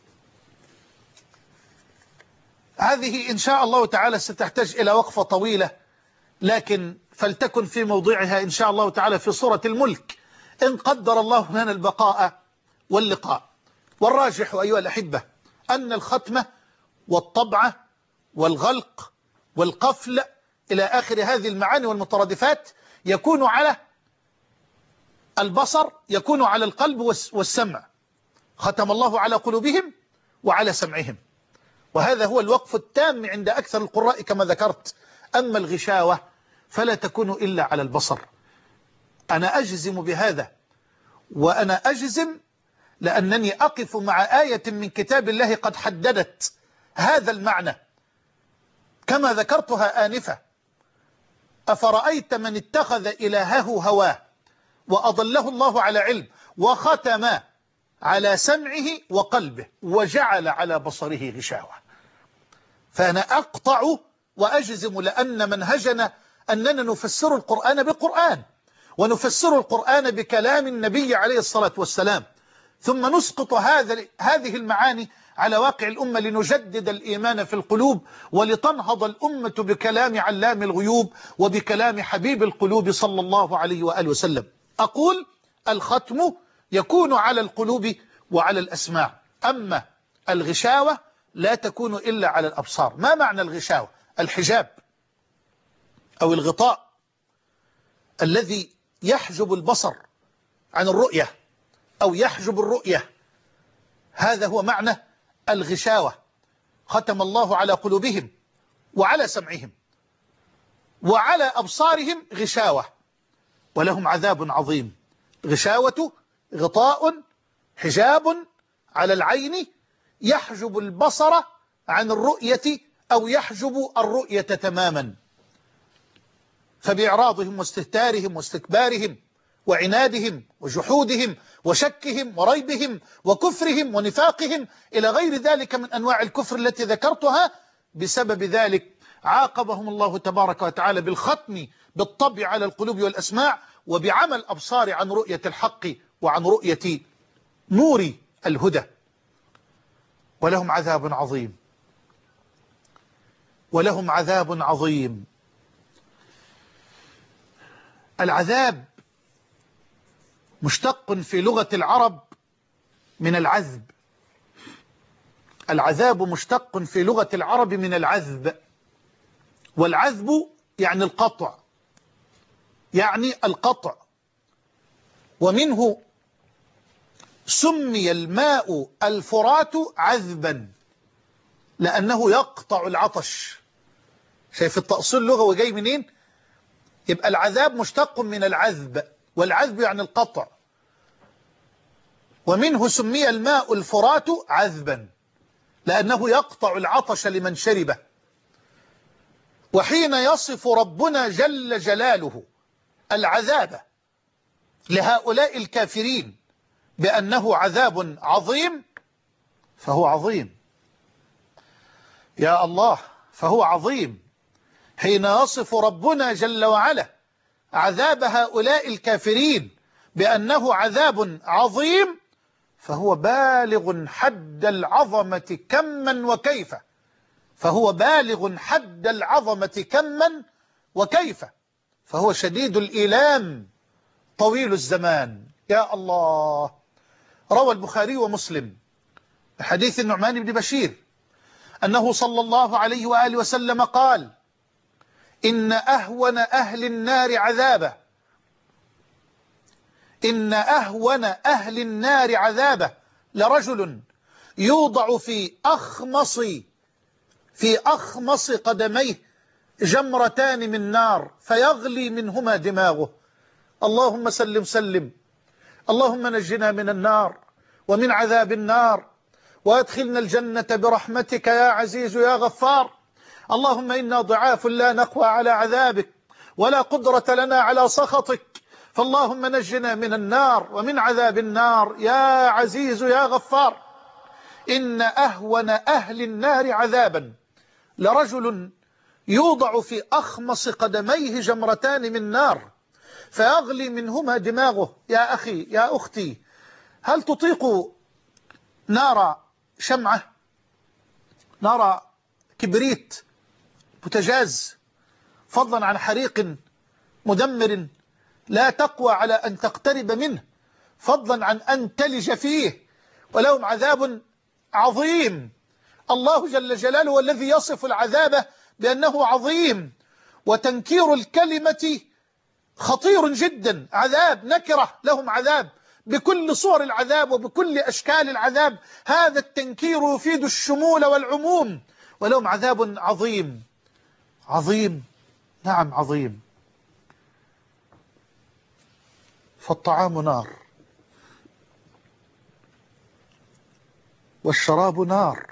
هذه إن شاء الله تعالى ستحتاج إلى وقفة طويلة، لكن فلتكن في موضعها إن شاء الله تعالى في سورة الملك إن قدر الله لنا البقاء واللقاء. والراجح أيها الأحبة أن الختمة والطبعة والغلق والقفل إلى آخر هذه المعاني والمترادفات يكون على البصر، يكون على القلب والسمع. ختم الله على قلوبهم وعلى سمعهم، وهذا هو الوقف التام عند أكثر القراء كما ذكرت. أما الغشاوة فلا تكون إلا على البصر. أنا أجزم بهذا، وأنا أجزم لأنني أقف مع آية من كتاب الله قد حددت هذا المعنى كما ذكرتها آنفة. أفرأيت من اتخذ إلهه هواه وأضله الله على علم وختم على سمعه وقلبه وجعل على بصره غشاوة. فأنا أقطع وأجزم لأن منهجنا أننا نفسر القرآن بالقرآن، ونفسر القرآن بكلام النبي عليه الصلاة والسلام، ثم نسقط هذه المعاني على واقع الأمة لنجدد الإيمان في القلوب، ولتنهض الأمة بكلام علام الغيوب وبكلام حبيب القلوب صلى الله عليه وآله وسلم. أقول الختم يكون على القلوب وعلى الأسماع، أما الغشاوة لا تكون إلا على الأبصار. ما معنى الغشاوة؟ الحجاب أو الغطاء الذي يحجب البصر عن الرؤية أو يحجب الرؤية، هذا هو معنى الغشاوة. ختم الله على قلوبهم وعلى سمعهم وعلى أبصارهم غشاوة ولهم عذاب عظيم. غشاوة غطاء، حجاب على العين يحجب البصر عن الرؤية أو يحجب الرؤية تماما. فبإعراضهم واستهتارهم واستكبارهم وعنادهم وجحودهم وشكهم وريبهم وكفرهم ونفاقهم إلى غير ذلك من أنواع الكفر التي ذكرتها، بسبب ذلك عاقبهم الله تبارك وتعالى بالختم بالطبع على القلوب والأسماع، وبعمى الأبصار عن رؤية الحق وعن رؤية نور الهدى. ولهم عذاب عظيم، ولهم عذاب عظيم. العذاب مشتق في لغة العرب من العذب. العذاب مشتق في لغة العرب من العذب، والعذب يعني القطع، يعني القطع. ومنه سمي الماء الفرات عذبا لأنه يقطع العطش. شايف التأصيل اللغوي جاي منين؟ يبقى العذاب مشتق من العذب، والعذب يعني القطع. ومنه سمي الماء الفرات عذبا لأنه يقطع العطش لمن شربه. وحين يصف ربنا جل جلاله العذاب لهؤلاء الكافرين بأنه عذاب عظيم، فهو عظيم. يا الله، فهو عظيم. حين يصف ربنا جل وعلا عذاب هؤلاء الكافرين بأنه عذاب عظيم، فهو بالغ حد العظمة كما وكيف. فهو بالغ حد العظمة كما وكيف. فهو شديد الإيلام طويل الزمان. يا الله. روى البخاري ومسلم بحديث النعمان بن بشير أنه صلى الله عليه وآله وسلم قال: إن أهون أهل النار عذابه، إن أهون أهل النار عذابه لرجل يوضع في أخمص قدميه جمرتان من نار فيغلي منهما دماغه. اللهم سلم سلم. اللهم نجنا من النار ومن عذاب النار، وادخلنا الجنة برحمتك يا عزيز يا غفار. اللهم إنا ضعاف لا نقوى على عذابك ولا قدرة لنا على سخطك، فاللهم نجنا من النار ومن عذاب النار يا عزيز يا غفار. إن أهون أهل النار عذابا لرجل يوضع في أخمص قدميه جمرتان من نار فيغلي منهما دماغه. يا أخي يا أختي، هل تطيق نار شمعة، نار كبريت، بوتاجاز، فضلا عن حريق مدمر لا تقوى على أن تقترب منه، فضلا عن أن تلج فيه، ولهم عذاب عظيم. الله جل جلاله والذي يصف العذاب بأنه عظيم، وتنكير الكلمة خطير جدا. عذاب، نكرة، لهم عذاب بكل صور العذاب وبكل أشكال العذاب. هذا التنكير يفيد الشمول والعموم، ولهم عذاب عظيم. عظيم، نعم عظيم. فالطعام نار، والشراب نار،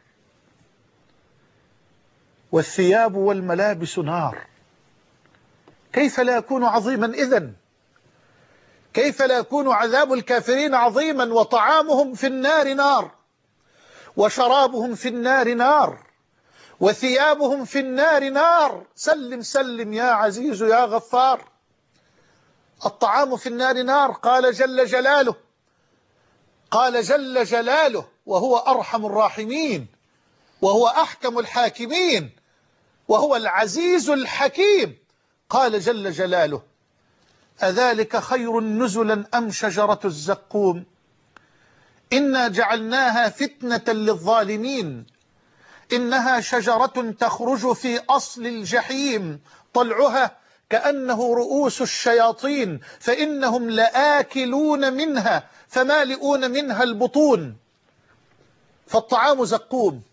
والثياب والملابس نار. كيف لا يكون عظيما إذن؟ كيف لا يكون عذاب الكافرين عظيما وطعامهم في النار نار، وشرابهم في النار نار، وثيابهم في النار نار؟ سلم سلم يا عزيز يا غفار. الطعام في النار نار. قال جل جلاله، قال جل جلاله وهو أرحم الراحمين، وهو أحكم الحاكمين، وهو العزيز الحكيم. قال جل جلاله: أذلك خير نزلا أم شجرة الزقوم إنا جعلناها فتنة للظالمين إنها شجرة تخرج في أصل الجحيم طلعها كأنه رؤوس الشياطين فإنهم لآكلون منها فمالئون منها البطون. فالطعام زقوم،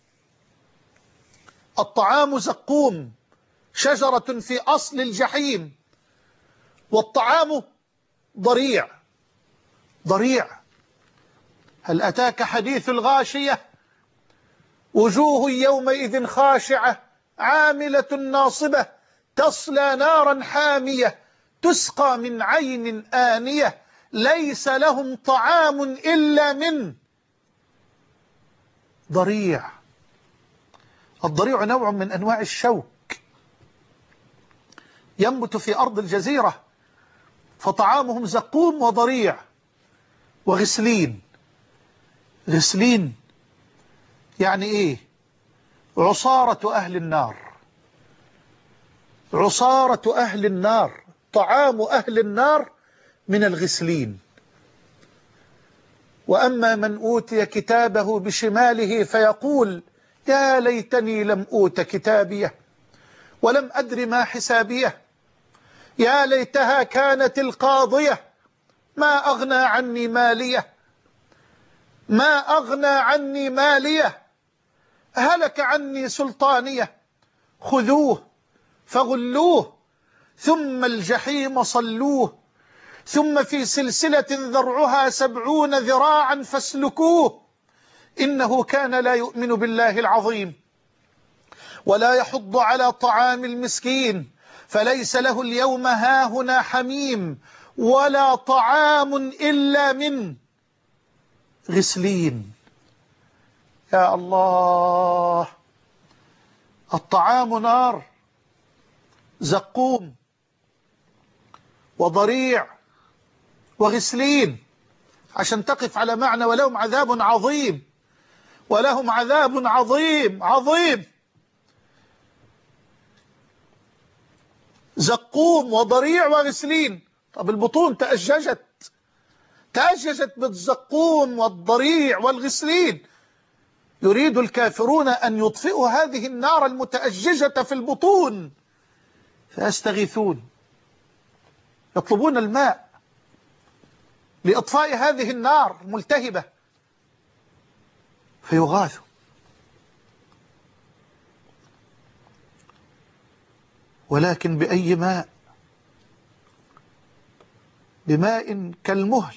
الطعام زقوم، شجرة في أصل الجحيم. والطعام ضريع، ضريع. هل أتاك حديث الغاشية؟ وجوه يومئذ خاشعة عاملة ناصبة تصلى نارا حامية تسقى من عين آنية ليس لهم طعام إلا من ضريع. الضريع نوع من أنواع الشوك ينبت في أرض الجزيرة، فطعامهم زقوم وضريع وغسلين. غسلين يعني إيه؟ عصارة أهل النار، عصارة أهل النار. طعام أهل النار من الغسلين. وأما من أوتي كتابه بشماله فيقول يا ليتني لم أوت كتابيه ولم أدر ما حسابيه يا ليتها كانت القاضية ما أغنى عني ماليه ما أغنى عني ماليه هلك عني سلطانيه خذوه فغلوه ثم الجحيم صلوه ثم في سلسلة ذرعها 70 ذراعا فاسلكوه إنه كان لا يؤمن بالله العظيم ولا يحض على طعام المسكين فليس له اليوم هاهنا حميم ولا طعام إلا من غسلين. يا الله، الطعام نار، زقوم وضريع وغسلين، عشان تقف على معنى ولهم عذاب عظيم، ولهم عذاب عظيم عظيم. زقوم وضريع وغسلين. طب البطون تأججت بالزقوم والضريع والغسلين. يريد الكافرون أن يطفئوا هذه النار المتأججة في البطون فيستغيثون، يطلبون الماء لإطفاء هذه النار الملتهبة فيغاثوا. ولكن بأي ماء؟ بماء كالمهل،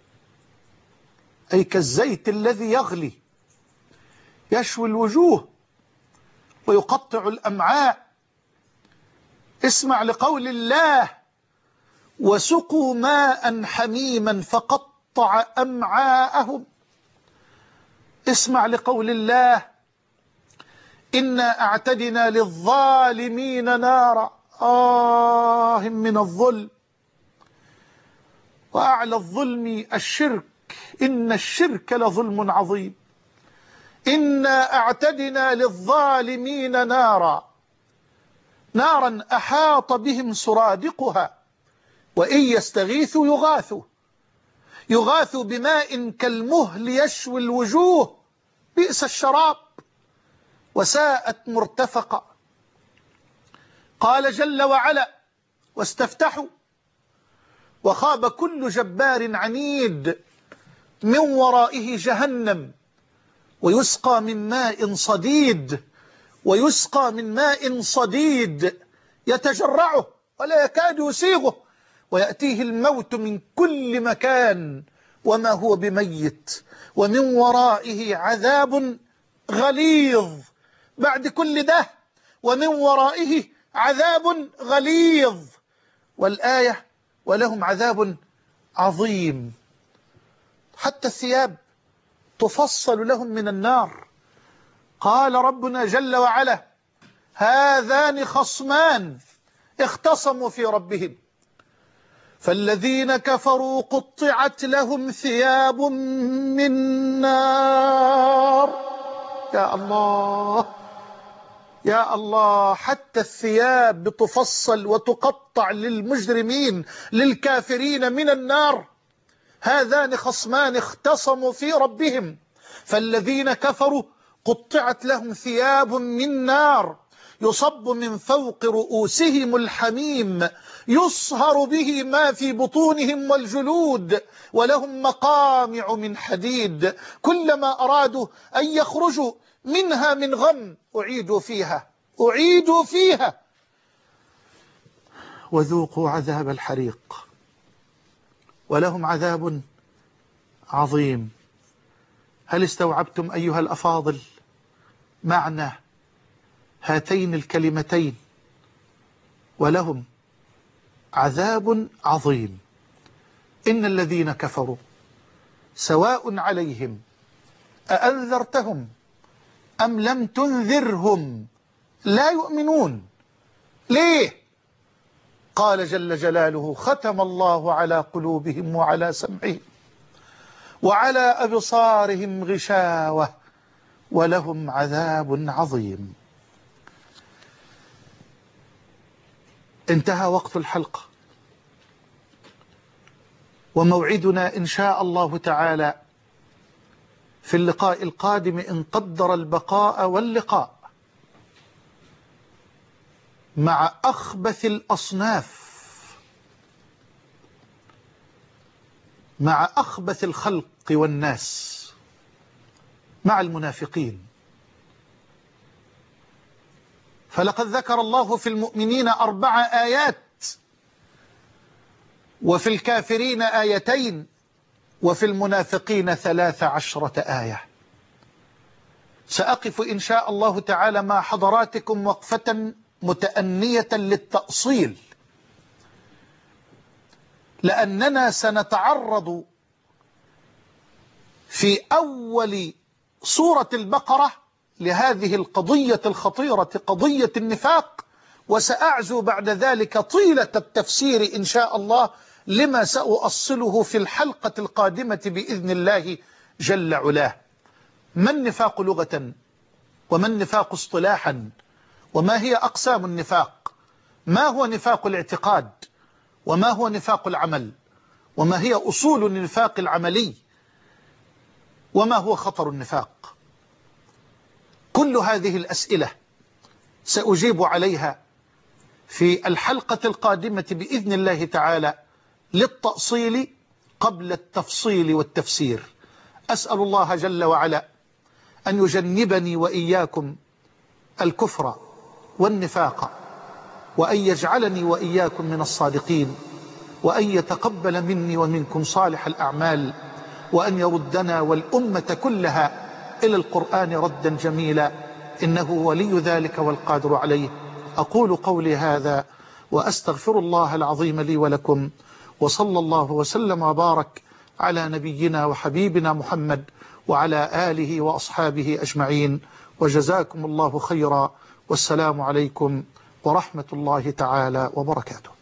أي كالزيت الذي يغلي يشوي الوجوه ويقطع الأمعاء. اسمع لقول الله وسقوا ماء حميما فقطع أمعاءهم. اسمع لقول الله إنا أعتدنا للظالمين نارا من الظلم وأعلى الظلم الشرك إن الشرك لظلم عظيم. إنا أعتدنا للظالمين نارا أحاط بهم سرادقها وإن يستغيثوا يغاثوا بماء كالمهل يشوي الوجوه بئس الشراب وساءت مرتفقة. قال جل وعلا: واستفتحوا وخاب كل جبار عنيد من ورائه جهنم ويسقى من ماء صديد ويسقى من ماء صديد يتجرعه ولا يكاد يسيغه ويأتيه الموت من كل مكان وما هو بميت ومن ورائه عذاب غليظ. بعد كل ده ومن ورائه عذاب غليظ. والآية: ولهم عذاب عظيم. حتى الثياب تفصل لهم من النار. قال ربنا جل وعلا: هذان خصمان اختصموا في ربهم فالذين كفروا قطعت لهم ثياب من نار. يا الله يا الله، حتى الثياب بتفصل وتقطع للمجرمين للكافرين من النار. هذان خصمان اختصموا في ربهم فالذين كفروا قطعت لهم ثياب من نار يصب من فوق رؤوسهم الحميم يصهر به ما في بطونهم والجلود ولهم مقامع من حديد كلما أرادوا أن يخرجوا منها من غم أعيدوا فيها وذوقوا عذاب الحريق ولهم عذاب عظيم. هل استوعبتم أيها الأفاضل معنى هاتين الكلمتين؟ ولهم عذاب عظيم. إن الذين كفروا سواء عليهم أأنذرتهم أم لم تنذرهم لا يؤمنون. ليه؟ قال جل جلاله: ختم الله على قلوبهم وعلى سمعهم وعلى أبصارهم غشاوة ولهم عذاب عظيم. انتهى وقت الحلقة، وموعدنا إن شاء الله تعالى في اللقاء القادم إن قدر البقاء واللقاء مع أخبث الأصناف، مع أخبث الخلق والناس، مع المنافقين. فلقد ذكر الله في المؤمنين 4 آيات وفي الكافرين 2 وفي المنافقين 13 آية. سأقف إن شاء الله تعالى مع حضراتكم وقفة متأنية للتأصيل، لأننا سنتعرض في أول سورة البقرة لهذه القضية الخطيرة، قضية النفاق، وسأعزو بعد ذلك طيلة التفسير إن شاء الله لما سأؤصله في الحلقة القادمة بإذن الله جل علاه. ما النفاق لغة؟ وما النفاق اصطلاحا؟ وما هي أقسام النفاق؟ ما هو نفاق الاعتقاد؟ وما هو نفاق العمل؟ وما هي أصول النفاق العملي؟ وما هو خطر النفاق؟ كل هذه الأسئلة سأجيب عليها في الحلقة القادمة بإذن الله تعالى للتأصيل قبل التفصيل والتفسير. أسأل الله جل وعلا أن يجنبني وإياكم الكفر والنفاق، وأن يجعلني وإياكم من الصادقين، وأن يتقبل مني ومنكم صالح الأعمال، وأن يردنا والأمة كلها إلى القرآن ردا جميلا، إنه ولي ذلك والقادر عليه. أقول قولي هذا وأستغفر الله العظيم لي ولكم، وصلى الله وسلم وبارك على نبينا وحبيبنا محمد وعلى آله وأصحابه أجمعين، وجزاكم الله خيرا، والسلام عليكم ورحمة الله تعالى وبركاته.